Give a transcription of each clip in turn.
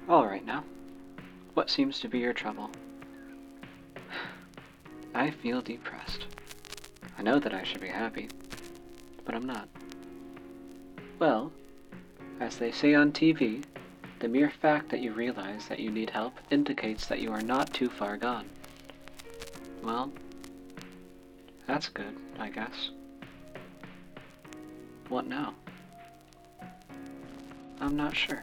All right now. What seems to be your trouble? I feel depressed. I know that I should be happy, but I'm not. Well, as they say on TV, the mere fact that you realize that you need help indicates that you are not too far gone. Well, that's good, I guess. What now? I'm not sure.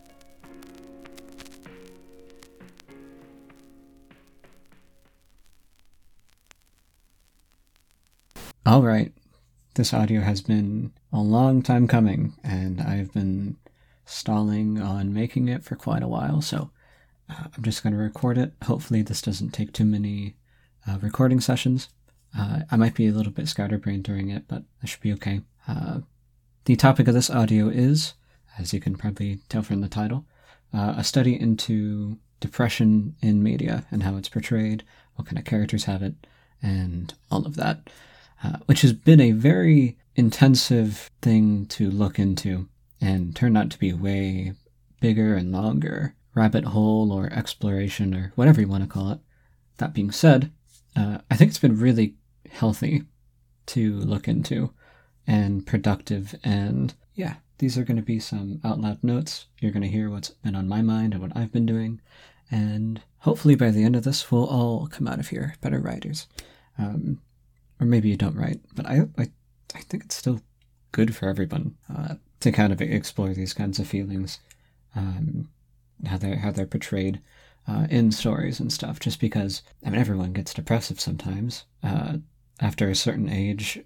Alright, this audio has been a long time coming, and I've been stalling on making it for quite a while, so I'm just going to record it. Hopefully this doesn't take too many recording sessions. I might be a little bit scatterbrained during it, but I should be okay. The topic of this audio is, as you can probably tell from the title, a study into depression in media and how it's portrayed, what kind of characters have it, and all of that. Which has been a very intensive thing to look into and turned out to be way bigger and longer rabbit hole or exploration or whatever you want to call it. That being said, I think it's been really healthy to look into and productive, and yeah, these are going to be some out loud notes. You're going to hear what's been on my mind and what I've been doing, and hopefully by the end of this we'll all come out of here better writers. Or maybe you don't write, but I think it's still good for everyone to kind of explore these kinds of feelings, how they're portrayed in stories and stuff. Just because everyone gets depressive sometimes. After a certain age,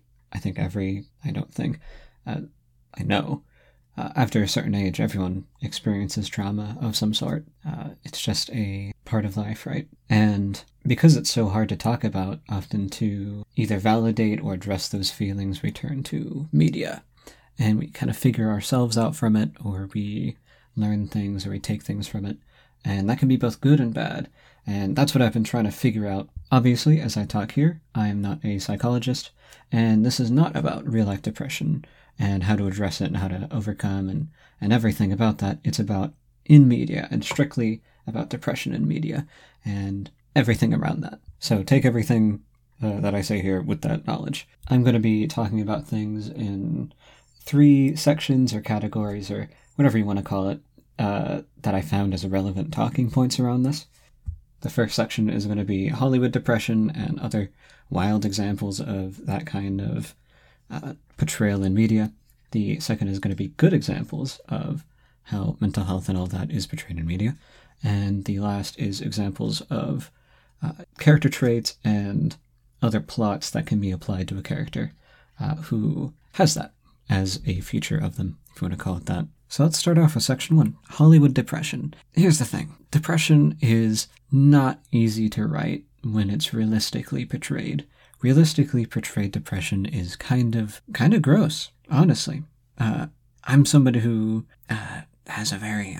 after a certain age, everyone experiences trauma of some sort. It's just a part of life, right? And because it's so hard to talk about, often to either validate or address those feelings, we turn to media. And we kind of figure ourselves out from it, or we learn things, or we take things from it. And that can be both good and bad. And that's what I've been trying to figure out. Obviously, as I talk here, I am not a psychologist, and this is not about real-life depression and how to address it and how to overcome and everything about that. It's about in media and strictly about depression in media and everything around that. So take everything that I say here with that knowledge. I'm going to be talking about things in 3 sections or categories or whatever you want to call it that I found as relevant talking points around this. The first section is going to be Hollywood depression and other wild examples of that kind of portrayal in media. The second is going to be good examples of how mental health and all that is portrayed in media. And the last is examples of character traits and other plots that can be applied to a character who has that as a feature of them, if you want to call it that. So let's start off with section 1, Hollywood depression. Here's the thing. Depression is not easy to write when it's realistically portrayed. Realistically portrayed depression is kind of gross, honestly. I'm somebody who has a very...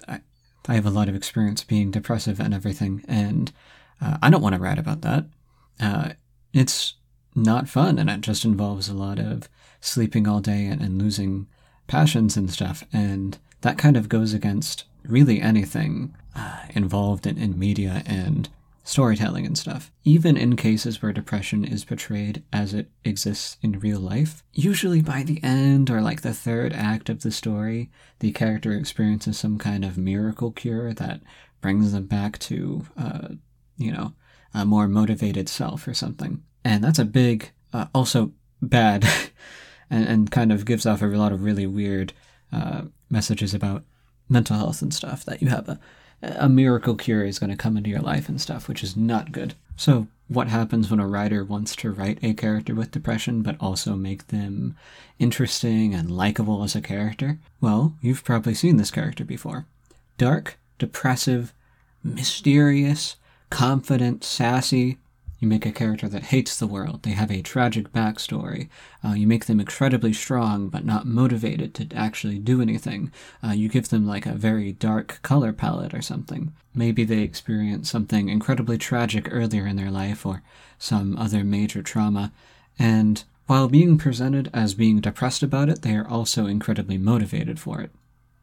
I have a lot of experience being depressive and everything, and I don't want to write about that. It's not fun, and it just involves a lot of sleeping all day and losing passions and stuff, and that kind of goes against really anything involved in media and storytelling and stuff. Even in cases where depression is portrayed as it exists in real life, usually by the end or like the third act of the story, the character experiences some kind of miracle cure that brings them back to, a more motivated self or something. And that's a big, also bad, and kind of gives off a lot of really weird messages about mental health and stuff, that you have a miracle cure is going to come into your life and stuff, which is not good. So what happens when a writer wants to write a character with depression but also make them interesting and likable as a character? Well, you've probably seen this character before. Dark, depressive, mysterious, confident, sassy. You make a character that hates the world. They have a tragic backstory. You make them incredibly strong, but not motivated to actually do anything. You give them like a very dark color palette or something. Maybe they experience something incredibly tragic earlier in their life or some other major trauma. And while being presented as being depressed about it, they are also incredibly motivated for it.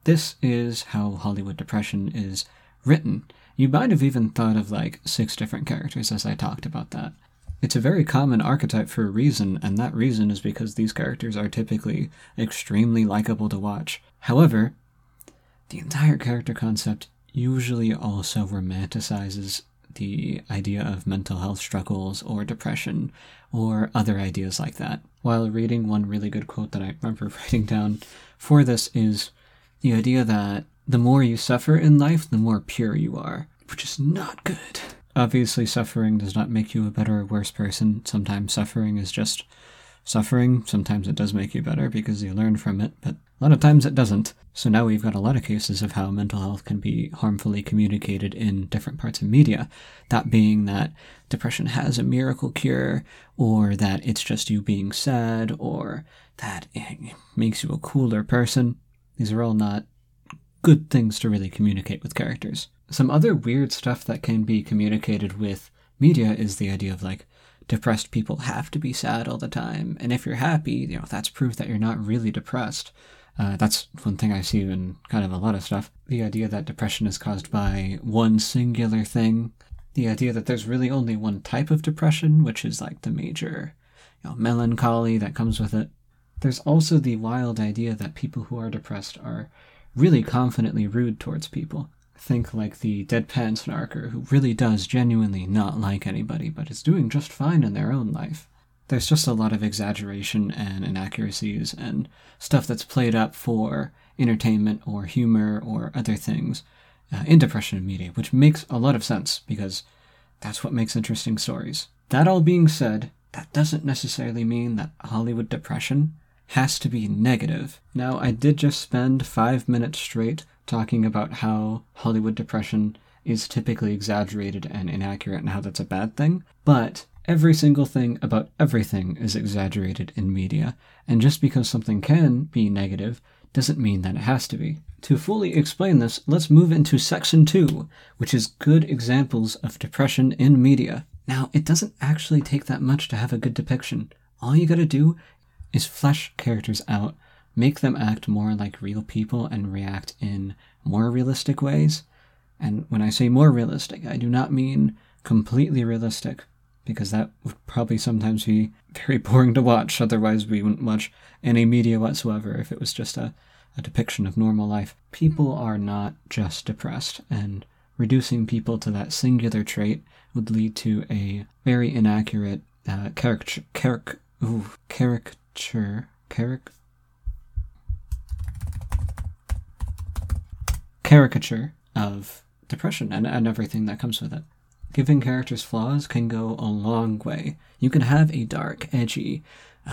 This is how Hollywood depression is written. You might have even thought of like 6 different characters as I talked about that. It's a very common archetype for a reason, and that reason is because these characters are typically extremely likable to watch. However, the entire character concept usually also romanticizes the idea of mental health struggles or depression or other ideas like that. While reading, one really good quote that I remember writing down for this is the idea that the more you suffer in life, the more pure you are, which is not good. Obviously, suffering does not make you a better or worse person. Sometimes suffering is just suffering. Sometimes it does make you better because you learn from it, but a lot of times it doesn't. So now we've got a lot of cases of how mental health can be harmfully communicated in different parts of media. That being that depression has a miracle cure, or that it's just you being sad, or that it makes you a cooler person. These are all not good things to really communicate with characters. Some other weird stuff that can be communicated with media is the idea of like, depressed people have to be sad all the time, and if you're happy, that's proof that you're not really depressed. That's one thing I see in kind of a lot of stuff. The idea that depression is caused by one singular thing. The idea that there's really only one type of depression, which is like the major, melancholy that comes with it. There's also the wild idea that people who are depressed are really confidently rude towards people. Think like the deadpan snarker who really does genuinely not like anybody, but is doing just fine in their own life. There's just a lot of exaggeration and inaccuracies and stuff that's played up for entertainment or humor or other things in depression media, which makes a lot of sense because that's what makes interesting stories. That all being said, that doesn't necessarily mean that Hollywood depression has to be negative. Now, I did just spend 5 minutes straight talking about how Hollywood depression is typically exaggerated and inaccurate and how that's a bad thing, but every single thing about everything is exaggerated in media, and just because something can be negative doesn't mean that it has to be. To fully explain this, let's move into section 2, which is good examples of depression in media. Now, it doesn't actually take that much to have a good depiction. All you gotta do is flesh characters out, make them act more like real people and react in more realistic ways. And when I say more realistic, I do not mean completely realistic, because that would probably sometimes be very boring to watch. Otherwise, we wouldn't watch any media whatsoever if it was just a depiction of normal life. People are not just depressed, and reducing people to that singular trait would lead to a very inaccurate caricature of depression and everything that comes with it. Giving characters flaws can go a long way. You can have a dark, edgy,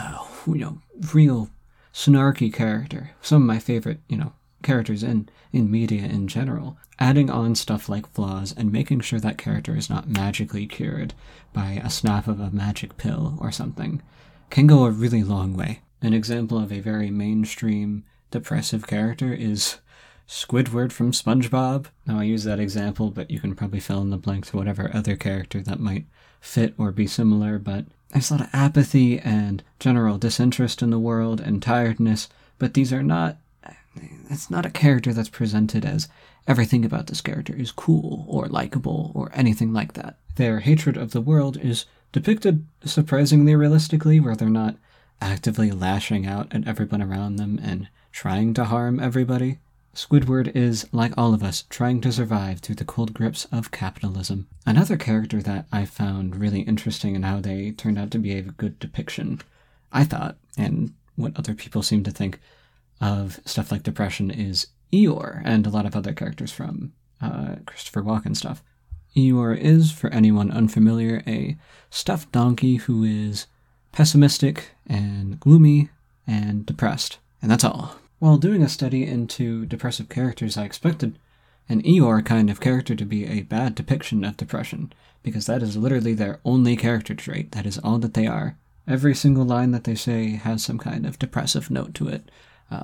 real snarky character. Some of my favorite, characters in media in general. Adding on stuff like flaws and making sure that character is not magically cured by a snap of a magic pill or something can go a really long way. An example of a very mainstream depressive character is Squidward from SpongeBob. Now, I use that example, but you can probably fill in the blank to whatever other character that might fit or be similar, but there's a lot of apathy and general disinterest in the world and tiredness, but it's not a character that's presented as everything about this character is cool or likable or anything like that. Their hatred of the world is depicted surprisingly realistically, where they're not actively lashing out at everyone around them and trying to harm everybody. Squidward is, like all of us, trying to survive through the cold grips of capitalism. Another character that I found really interesting in how they turned out to be a good depiction, I thought, and what other people seem to think of stuff like depression, is Eeyore and a lot of other characters from Christopher Walken stuff. Eeyore is, for anyone unfamiliar, a stuffed donkey who is pessimistic and gloomy and depressed, and that's all. While doing a study into depressive characters, I expected an Eeyore kind of character to be a bad depiction of depression, because that is literally their only character trait. That is all that they are. Every single line that they say has some kind of depressive note to it.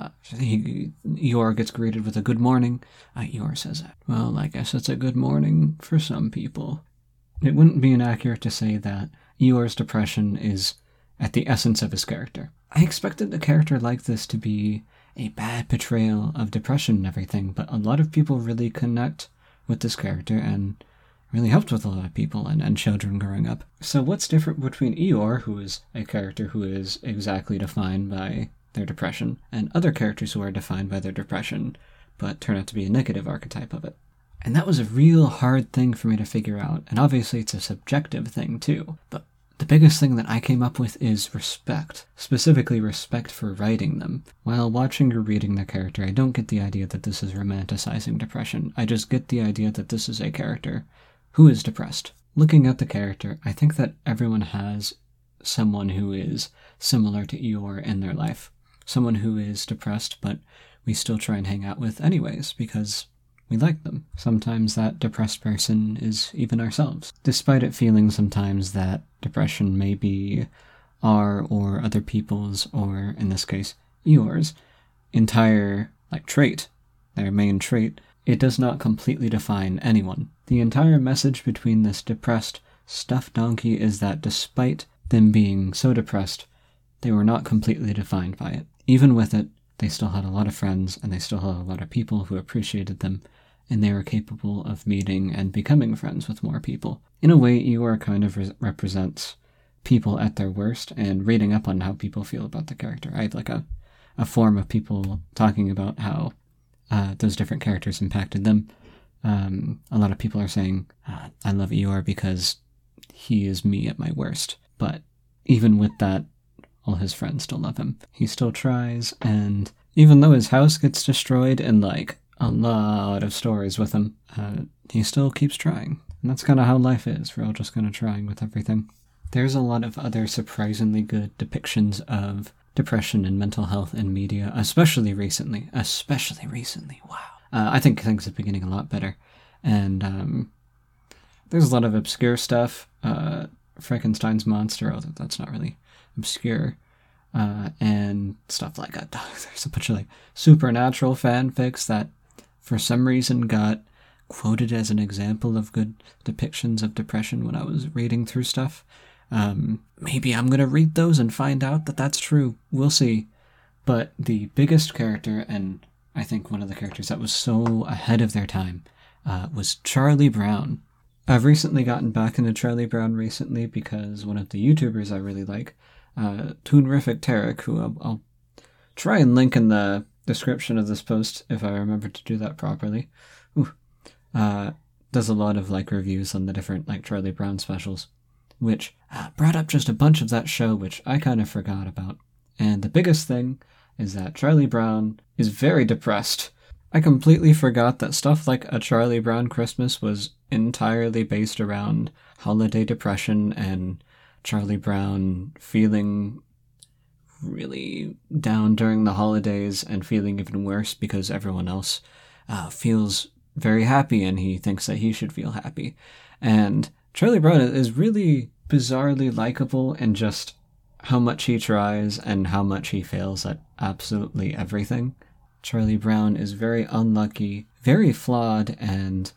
Eeyore gets greeted with a good morning. Eeyore says, well, I guess it's a good morning for some people. It wouldn't be inaccurate to say that Eeyore's depression is at the essence of his character. I expected a character like this to be a bad portrayal of depression and everything, but a lot of people really connect with this character and really helped with a lot of people and children growing up. So what's different between Eeyore, who is a character who is exactly defined by their depression, and other characters who are defined by their depression, but turn out to be a negative archetype of it? And that was a real hard thing for me to figure out, and obviously it's a subjective thing too, but the biggest thing that I came up with is respect, specifically respect for writing them. While watching or reading the character, I don't get the idea that this is romanticizing depression. I just get the idea that this is a character who is depressed. Looking at the character, I think that everyone has someone who is similar to Eeyore in their life. Someone who is depressed, but we still try and hang out with anyways, because we like them. Sometimes that depressed person is even ourselves. Despite it feeling sometimes that depression may be our or other people's, or in this case, Eeyore's, entire trait, their main trait, it does not completely define anyone. The entire message between this depressed stuffed donkey is that despite them being so depressed, they were not completely defined by it. Even with it, they still had a lot of friends, and they still had a lot of people who appreciated them, and they were capable of meeting and becoming friends with more people. In a way, Eeyore kind of represents people at their worst, and reading up on how people feel about the character. I had a form of people talking about how those different characters impacted them. A lot of people are saying, I love Eeyore because he is me at my worst. But even with that, all his friends still love him. He still tries, and even though his house gets destroyed in a lot of stories with him, he still keeps trying. And that's kind of how life is. We're all just kind of trying with everything. There's a lot of other surprisingly good depictions of depression and mental health in media, especially recently. Wow. I think things have been getting a lot better. And there's a lot of obscure stuff. Frankenstein's monster, although that's not really obscure. And stuff like that. There's a bunch of supernatural fanfics that for some reason got quoted as an example of good depictions of depression when I was reading through stuff. Maybe I'm going to read those and find out that that's true. We'll see. But the biggest character, and I think one of the characters that was so ahead of their time, was Charlie Brown. I've recently gotten back into Charlie Brown recently because one of the YouTubers I really like, Toonrific Tarek, who I'll try and link in the description of this post if I remember to do that properly, does a lot of reviews on the different Charlie Brown specials, which brought up just a bunch of that show, which I kind of forgot about. And the biggest thing is that Charlie Brown is very depressed. I completely forgot that stuff like A Charlie Brown Christmas was entirely based around holiday depression and Charlie Brown feeling really down during the holidays and feeling even worse because everyone else feels very happy and he thinks that he should feel happy. And Charlie Brown is really bizarrely likable in just how much he tries and how much he fails at absolutely everything. Charlie Brown is very unlucky, very flawed, and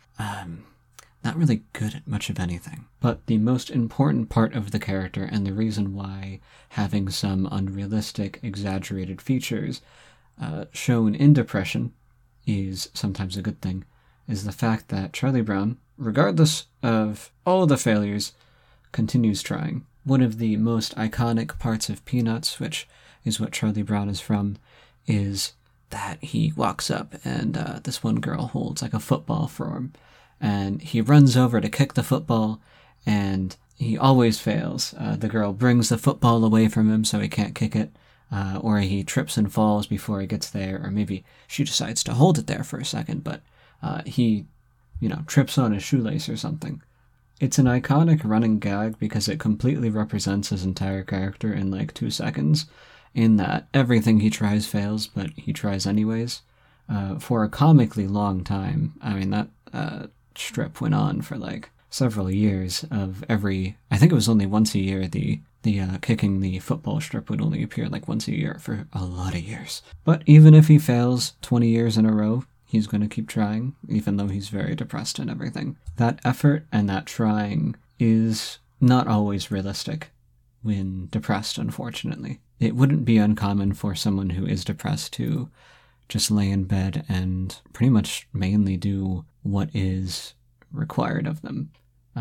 not really good at much of anything. But the most important part of the character, and the reason why having some unrealistic, exaggerated features shown in depression is sometimes a good thing, is the fact that Charlie Brown, regardless of all the failures, continues trying. One of the most iconic parts of Peanuts, which is what Charlie Brown is from, is that he walks up and this one girl holds a football for him, and he runs over to kick the football, and he always fails. The girl brings the football away from him so he can't kick it, or he trips and falls before he gets there, or maybe she decides to hold it there for a second, but he, trips on his shoelace or something. It's an iconic running gag because it completely represents his entire character in 2 seconds, in that everything he tries fails, but he tries anyways, for a comically long time. I mean, that strip went on for several years of I think it was only once a year, the kicking the football strip would only appear once a year for a lot of years. But even if he fails 20 years in a row, he's going to keep trying, even though he's very depressed and everything. That effort and that trying is not always realistic when depressed, unfortunately. it wouldn't be uncommon for someone who is depressed to just lay in bed and pretty much mainly do what is required of them.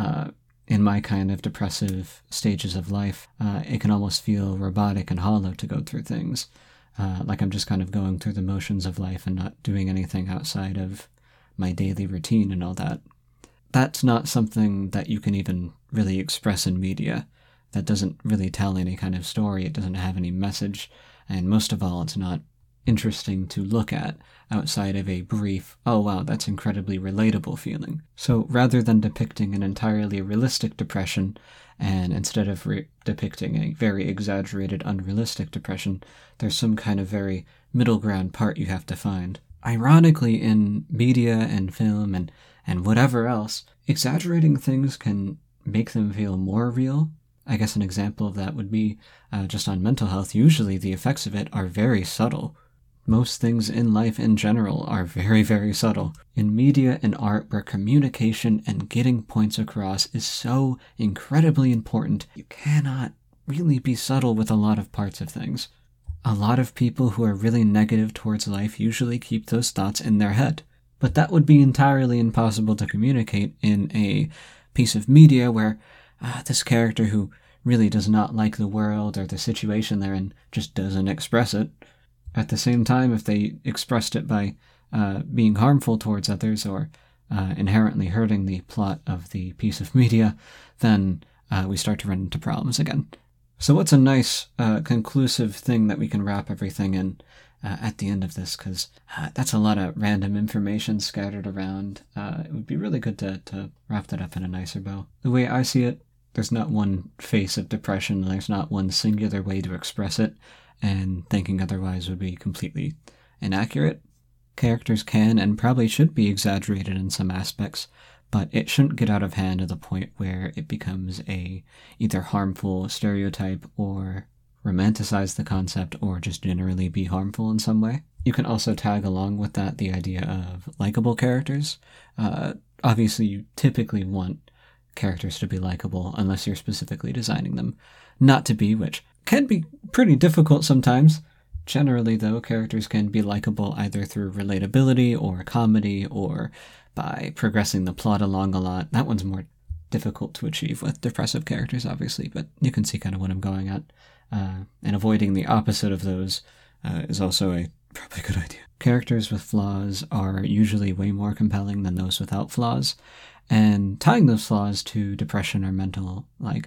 In my kind of depressive stages of life, it can almost feel robotic and hollow to go through things. Like I'm just kind of going through the motions of life and not doing anything outside of my daily routine and all that. That's not something that you can even really express in media. That doesn't really tell any kind of story. It doesn't have any message. And most of all, it's not interesting to look at outside of a brief, oh wow, that's incredibly relatable feeling. So rather than depicting an entirely realistic depression, and instead of depicting a very exaggerated, unrealistic depression, there's some kind of very middle ground part you have to find. Ironically, in media and film and whatever else, exaggerating things can make them feel more real. I guess an example of that would be just on mental health. Usually the effects of it are very subtle. Most things in life in general are very, very subtle. In media and art, where communication and getting points across is so incredibly important, you cannot really be subtle with a lot of parts of things. A lot of people who are really negative towards life usually keep those thoughts in their head. But that would be entirely impossible to communicate in a piece of media where this character who really does not like the world or the situation they're in just doesn't express it. At the same time, if they expressed it by being harmful towards others or inherently hurting the plot of the piece of media, then we start to run into problems again. So what's a nice conclusive thing that we can wrap everything in at the end of this? Because that's a lot of random information scattered around. It would be really good to wrap that up in a nicer bow. The way I see it, there's not one face of depression, there's not one singular way to express it, and thinking otherwise would be completely inaccurate. Characters can and probably should be exaggerated in some aspects, but it shouldn't get out of hand to the point where it becomes a either harmful stereotype or romanticize the concept or just generally be harmful in some way. You can also tag along with that the idea of likable characters. Obviously, you typically want characters to be likable unless you're specifically designing them not to be, which can be pretty difficult sometimes. Generally, though, characters can be likable either through relatability or comedy or by progressing the plot along a lot. That one's more difficult to achieve with depressive characters, obviously, but you can see kind of what I'm going at. And avoiding the opposite of those is also a probably good idea. Characters with flaws are usually way more compelling than those without flaws, and tying those flaws to depression or mental,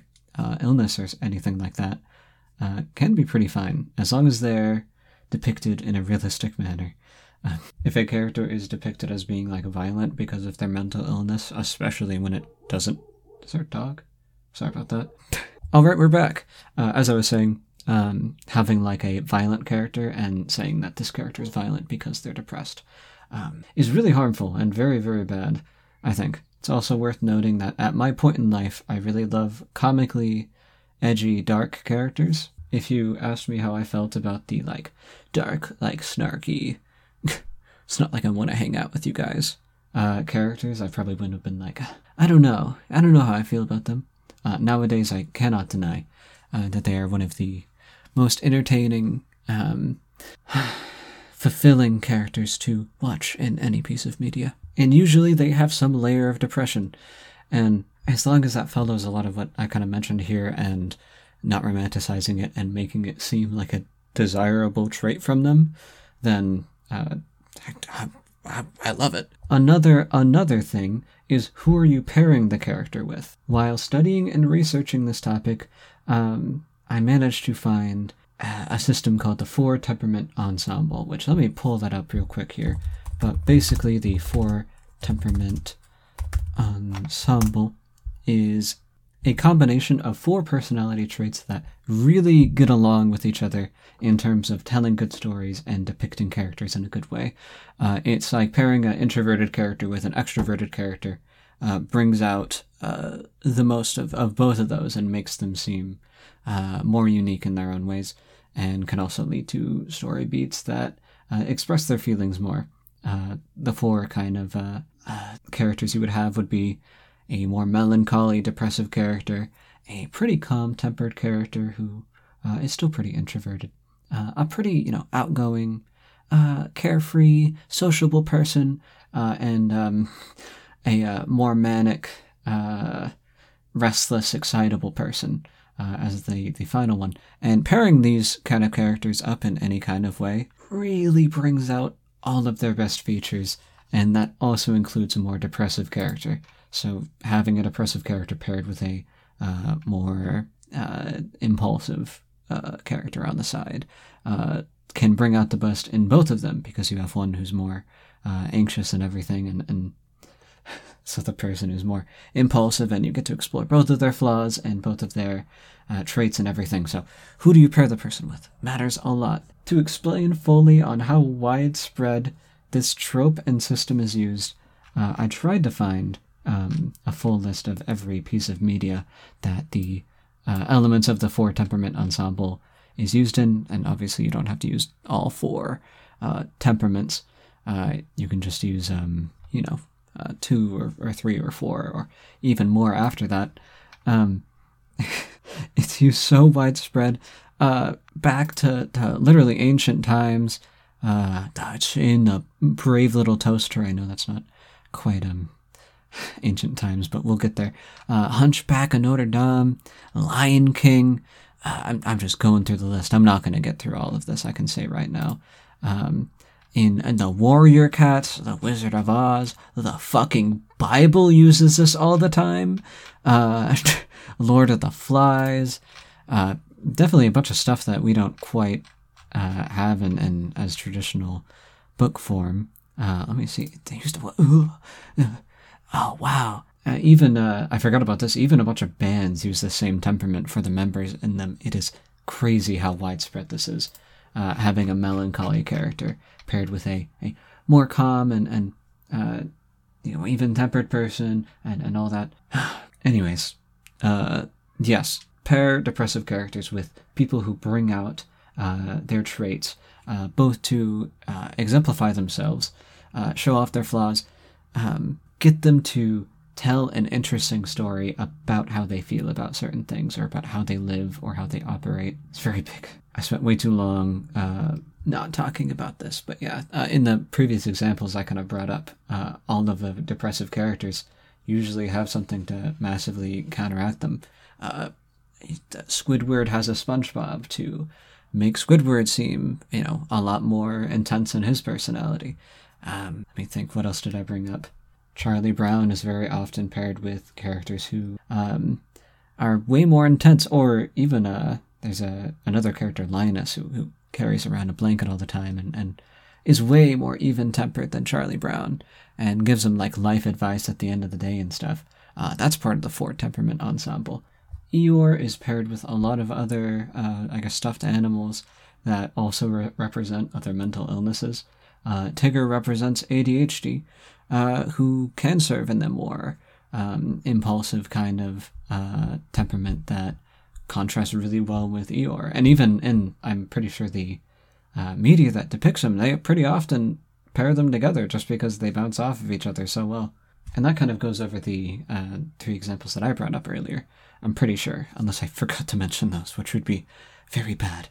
illness or anything like that, can be pretty fine, as long as they're depicted in a realistic manner. If a character is depicted as being violent because of their mental illness, especially when it doesn't... Is there a dog? Sorry about that. Alright, we're back. As I was saying, having a violent character and saying that this character is violent because they're depressed is really harmful and very, very bad, I think. It's also worth noting that at my point in life, I really love comically edgy, dark characters. If you asked me how I felt about the, dark, snarky, it's not like I want to hang out with you guys, characters, I probably wouldn't have been I don't know how I feel about them. Nowadays, I cannot deny that they are one of the most entertaining, fulfilling characters to watch in any piece of media. And usually they have some layer of depression. And as long as that follows a lot of what I kind of mentioned here and not romanticizing it and making it seem like a desirable trait from them, then I love it. Another thing is, who are you pairing the character with? While studying and researching this topic, I managed to find a system called the Four Temperament Ensemble, which, let me pull that up real quick here. But basically, the Four Temperament Ensemble is a combination of 4 personality traits that really get along with each other in terms of telling good stories and depicting characters in a good way. It's like pairing an introverted character with an extroverted character brings out the most of both of those and makes them seem more unique in their own ways, and can also lead to story beats that express their feelings more. The 4 kind of characters you would have would be a more melancholy, depressive character, a pretty calm-tempered character who is still pretty introverted. A pretty, outgoing, carefree, sociable person, and a more manic, restless, excitable person as the final one. And pairing these kind of characters up in any kind of way really brings out all of their best features, and that also includes a more depressive character. So having a depressive character paired with a more impulsive character on the side can bring out the best in both of them, because you have one who's more anxious and everything, and so the person who's more impulsive, and you get to explore both of their flaws and both of their traits and everything. So who do you pair the person with matters a lot. To explain fully on how widespread this trope and system is used, I tried to find a full list of every piece of media that the elements of the 4 temperament ensemble is used in, and obviously you don't have to use all 4 temperaments. You can just use, 2 or 3 or 4 or even more after that. It's used so widespread, back to literally ancient times. It's in a Brave Little Toaster. I know that's not quite ancient times, but we'll get there. Hunchback of Notre Dame, Lion King. I'm just going through the list. I'm not going to get through all of this, I can say right now. In the Warrior Cats, the Wizard of Oz, the fucking Bible uses this all the time. Lord of the Flies. Definitely a bunch of stuff that we don't quite have in as traditional book form. Let me see. They used to... Oh, wow. Even, I forgot about this, even a bunch of bands use the same temperament for the members in them. It is crazy how widespread this is. Having a melancholy character paired with a more calm and even-tempered person and all that. Anyways, yes, pair depressive characters with people who bring out their traits, both to exemplify themselves, show off their flaws, get them to tell an interesting story about how they feel about certain things, or about how they live, or how they operate. It's very big. I spent way too long not talking about this, but yeah, in the previous examples I kind of brought up, all of the depressive characters usually have something to massively counteract them. Squidward has a SpongeBob to make Squidward seem, a lot more intense in his personality. Let me think, what else did I bring up? Charlie Brown is very often paired with characters who are way more intense, or even there's another character, Linus, who carries around a blanket all the time and is way more even-tempered than Charlie Brown, and gives him life advice at the end of the day and stuff. That's part of the 4 temperament ensemble. Eeyore is paired with a lot of other, stuffed animals that also represent other mental illnesses. Tigger represents ADHD, who can serve in the more impulsive kind of temperament that contrasts really well with Eeyore. And even in, I'm pretty sure, the media that depicts them, they pretty often pair them together just because they bounce off of each other so well. And that kind of goes over the 3 examples that I brought up earlier, I'm pretty sure, unless I forgot to mention those, which would be very bad.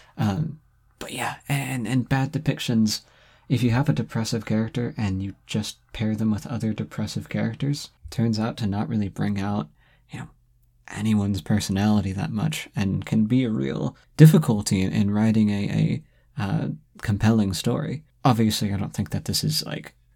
But yeah, and bad depictions. If you have a depressive character and you just pair them with other depressive characters, turns out to not really bring out, anyone's personality that much, and can be a real difficulty in writing a compelling story. Obviously, I don't think that this is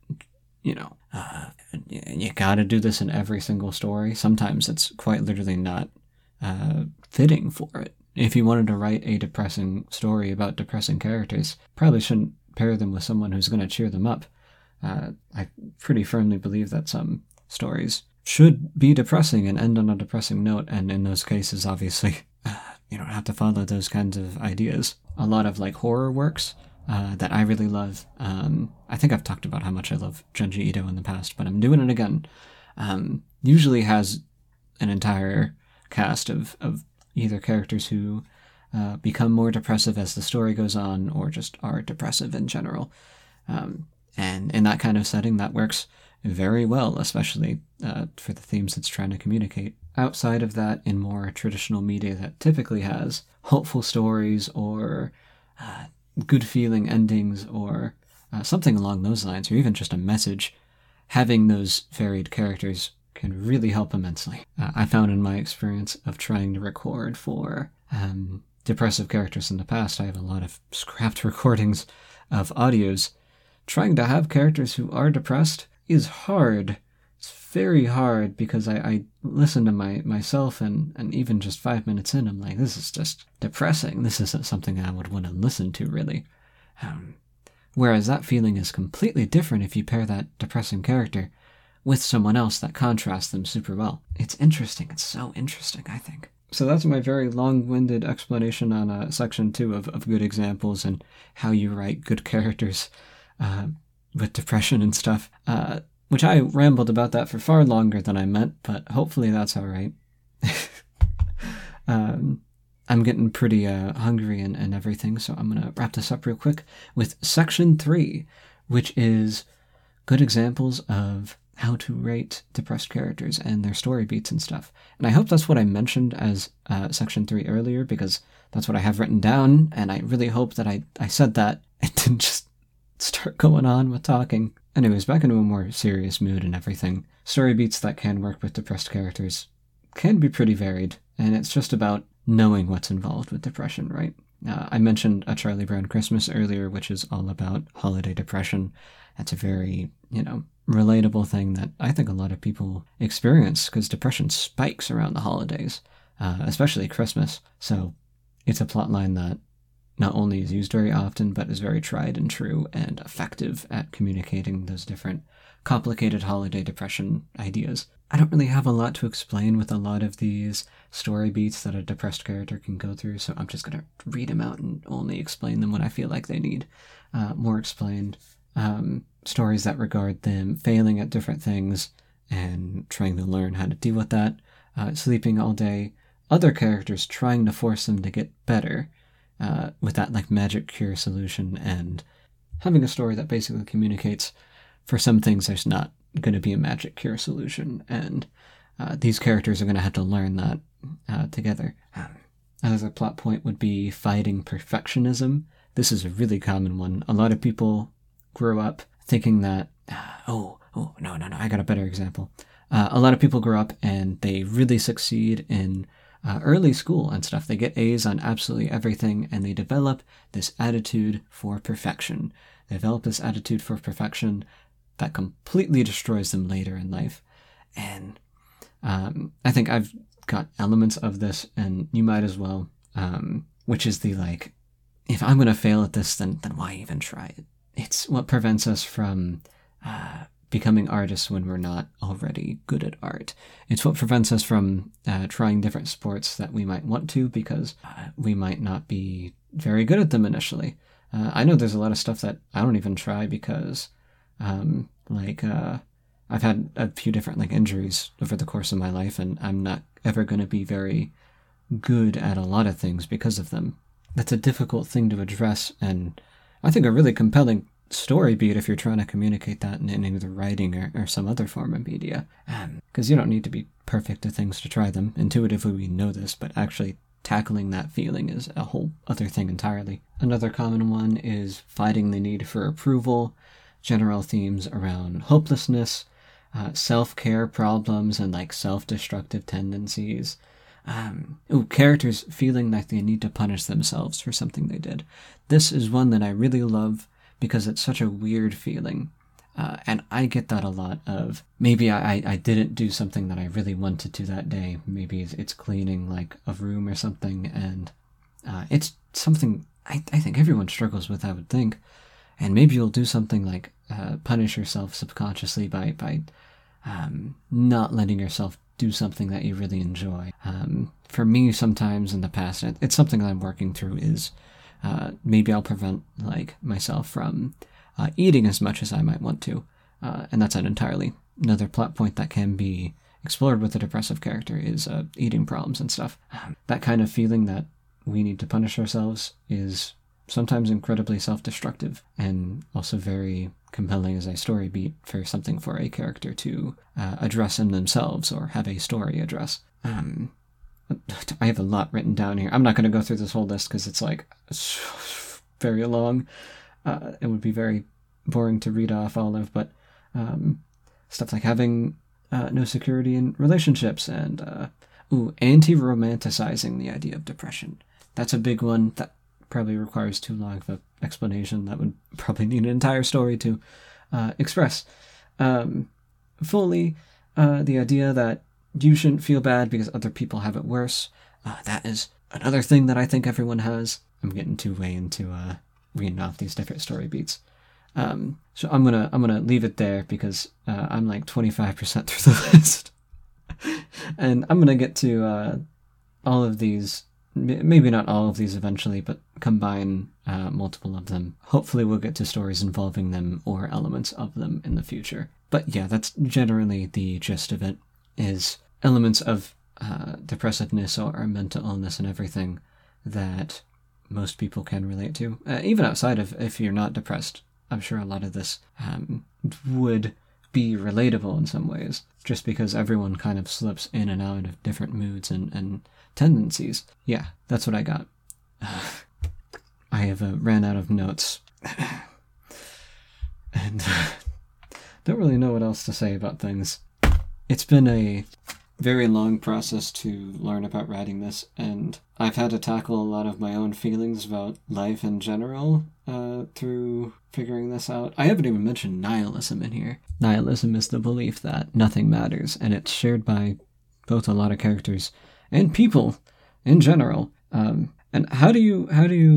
you gotta do this in every single story. Sometimes it's quite literally not fitting for it. If you wanted to write a depressing story about depressing characters, probably shouldn't pair them with someone who's going to cheer them up. I pretty firmly believe that some stories should be depressing and end on a depressing note, and in those cases, obviously, you don't have to follow those kinds of ideas. A lot of horror works that I really love. I think I've talked about how much I love Junji Ito in the past, but I'm doing it again. Usually has an entire cast of either characters who become more depressive as the story goes on, or just are depressive in general. And in that kind of setting, that works very well, especially for the themes it's trying to communicate. Outside of that, in more traditional media that typically has hopeful stories or good feeling endings or something along those lines, or even just a message, having those varied characters can really help immensely. I found in my experience of trying to record for depressive characters in the past, I have a lot of scrapped recordings of audios. Trying to have characters who are depressed is hard. It's very hard because I listen to myself and even just 5 minutes in, I'm like, this is just depressing. This isn't something I would want to listen to, really. Whereas that feeling is completely different if you pair that depressing character with someone else that contrasts them super well. It's interesting. It's so interesting, I think. So that's my very long-winded explanation on section 2 of good examples and how you write good characters with depression and stuff, which I rambled about that for far longer than I meant, but hopefully that's all right. I'm getting pretty hungry and everything, so I'm going to wrap this up real quick with section 3, which is good examples of how to rate depressed characters and their story beats and stuff. And I hope that's what I mentioned as section 3 earlier, because that's what I have written down, and I really hope that I said that and didn't just start going on with talking. Anyways, back into a more serious mood and everything. Story beats that can work with depressed characters can be pretty varied, and it's just about knowing what's involved with depression, right? I mentioned A Charlie Brown Christmas earlier, which is all about holiday depression. That's a very, relatable thing that I think a lot of people experience because depression spikes around the holidays, especially Christmas. So it's a plotline that not only is used very often, but is very tried and true and effective at communicating those different complicated holiday depression ideas. I don't really have a lot to explain with a lot of these story beats that a depressed character can go through, so I'm just going to read them out and only explain them when I feel like they need more explained. Stories that regard them failing at different things and trying to learn how to deal with that, sleeping all day, other characters trying to force them to get better with that like magic cure solution, and having a story that basically communicates for some things there's not going to be a magic cure solution, and these characters are going to have to learn that together. Another plot point would be fighting perfectionism. This is a really common one. A lot of people grow up thinking that, no, I got a better example. A lot of people grow up and they really succeed in early school and stuff. They get A's on absolutely everything, and they develop this attitude for perfection. They develop this attitude for perfection that completely destroys them later in life. And I think I've got elements of this, and you might as well, which is the like, if I'm going to fail at this, then why even try it? It's what prevents us from becoming artists when we're not already good at art. It's what prevents us from trying different sports that we might want to because we might not be very good at them initially. I know there's a lot of stuff that I don't even try because I've had a few different injuries over the course of my life, and I'm not ever going to be very good at a lot of things because of them. That's a difficult thing to address, and I think a really compelling story beat if you're trying to communicate that in either writing or some other form of media. Because you don't need to be perfect at things to try them. Intuitively we know this, but actually tackling that feeling is a whole other thing entirely. Another common one is fighting the need for approval, general themes around hopelessness, self-care problems, and self-destructive tendencies. Characters feeling like they need to punish themselves for something they did. This is one that I really love because it's such a weird feeling. And I get that a lot of, maybe I didn't do something that I really wanted to that day. Maybe it's cleaning a room or something, and it's something I think everyone struggles with, I would think. And maybe you'll do something like punish yourself subconsciously by not letting yourself do something that you really enjoy. For me, sometimes in the past, it's something that I'm working through is maybe I'll prevent myself from eating as much as I might want to. And that's another plot point that can be explored with a depressive character is eating problems and stuff. That kind of feeling that we need to punish ourselves is sometimes incredibly self-destructive, and also very compelling as a story beat for something for a character to address in themselves or have a story address. I have a lot written down here. I'm not going to go through this whole list because it's like very long. It would be very boring to read off all of, but stuff like having no security in relationships and anti-romanticizing the idea of depression. That's a big one that probably requires too long of an explanation. That would probably need an entire story to express fully the idea that you shouldn't feel bad because other people have it worse. That is another thing that I think everyone has. I'm getting too way into reading off these different story beats. So I'm gonna leave it there because I'm like 25% through the list, and I'm gonna get to all of these. Maybe not all of these eventually, but combine multiple of them. Hopefully we'll get to stories involving them or elements of them in the future. But yeah, that's generally the gist of it, is elements of depressiveness or mental illness and everything that most people can relate to. Even outside of if you're not depressed, I'm sure a lot of this would be relatable in some ways, just because everyone kind of slips in and out of different moods and tendencies. Yeah, that's what I got. I have ran out of notes. And don't really know what else to say about things. It's been a very long process to learn about writing this, and I've had to tackle a lot of my own feelings about life in general through figuring this out. I haven't even mentioned nihilism in here. Nihilism is the belief that nothing matters, and it's shared by both a lot of characters and people in general. And how do you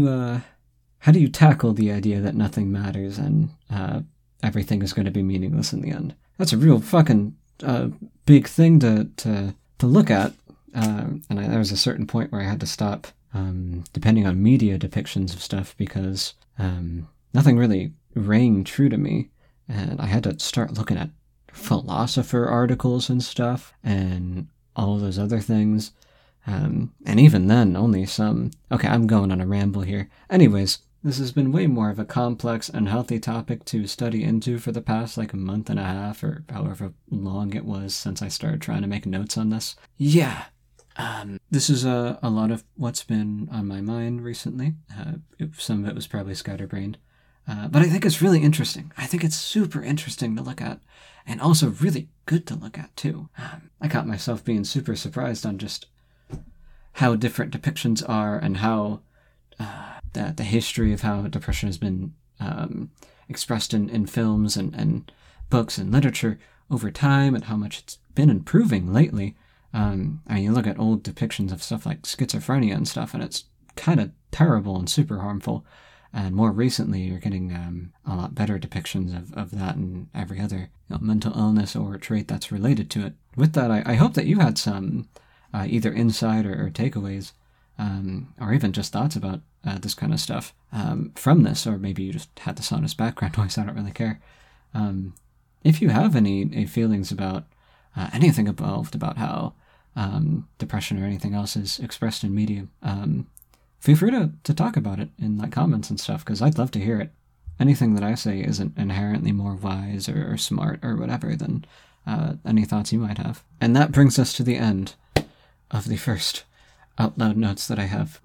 tackle the idea that nothing matters and everything is going to be meaningless in the end? That's a real fucking big thing to look at. And there was a certain point where I had to stop depending on media depictions of stuff because nothing really rang true to me, and I had to start looking at philosopher articles and stuff and all of those other things. And even then, only some... Okay, I'm going on a ramble here. Anyways, this has been way more of a complex and healthy topic to study into for the past, like, a month and a half, or however long it was since I started trying to make notes on this. Yeah. This is a lot of what's been on my mind recently. Some of it was probably scatterbrained. But I think it's really interesting. I think it's super interesting to look at, and also really good to look at, too. I caught myself being super surprised on just how different depictions are, and how the history of how depression has been expressed in films and books and literature over time, and how much it's been improving lately. I mean, you look at old depictions of stuff like schizophrenia and stuff, and it's kind of terrible and super harmful. And more recently, you're getting a lot better depictions of that and every other mental illness or trait that's related to it. With that, I hope that you had some either insight or takeaways, or even just thoughts about this kind of stuff from this, or maybe you just had this on as background noise. I don't really care. If you have any feelings about anything involved about how depression or anything else is expressed in media, feel free to talk about it in like comments and stuff, because I'd love to hear it. Anything that I say isn't inherently more wise or smart or whatever than any thoughts you might have. And that brings us to the end of the first out loud notes that I have.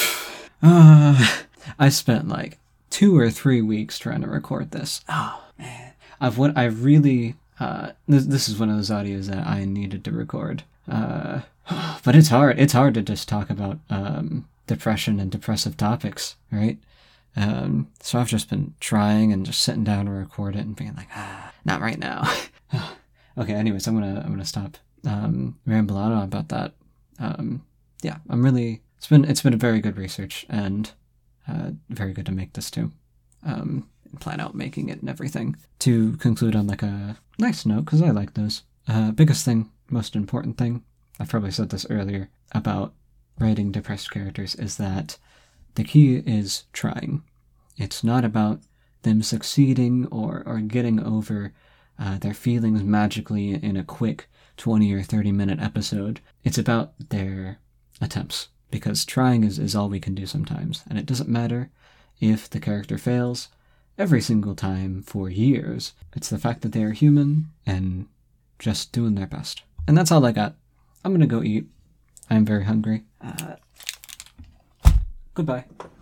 I spent like 2 or 3 weeks trying to record this. Oh man, I've really this is one of those audios that I needed to record. But it's hard. It's hard to just talk about depression and depressive topics, right? So I've just been trying and just sitting down to record it and being like, not right now. Okay, anyways, I'm gonna stop rambling on about that. Yeah, it's been a very good research, and very good to make this too. Plan out making it and everything. To conclude on like a nice note, because I like those. Biggest thing, most important thing, I've probably said this earlier about writing depressed characters, is that the key is trying. It's not about them succeeding or getting over their feelings magically in a quick 20 or 30 minute episode. It's about their attempts, because trying is all we can do sometimes, and it doesn't matter if the character fails every single time for years. It's the fact that they are human and just doing their best. And that's all I got. I'm gonna go eat. I'm very hungry. Goodbye.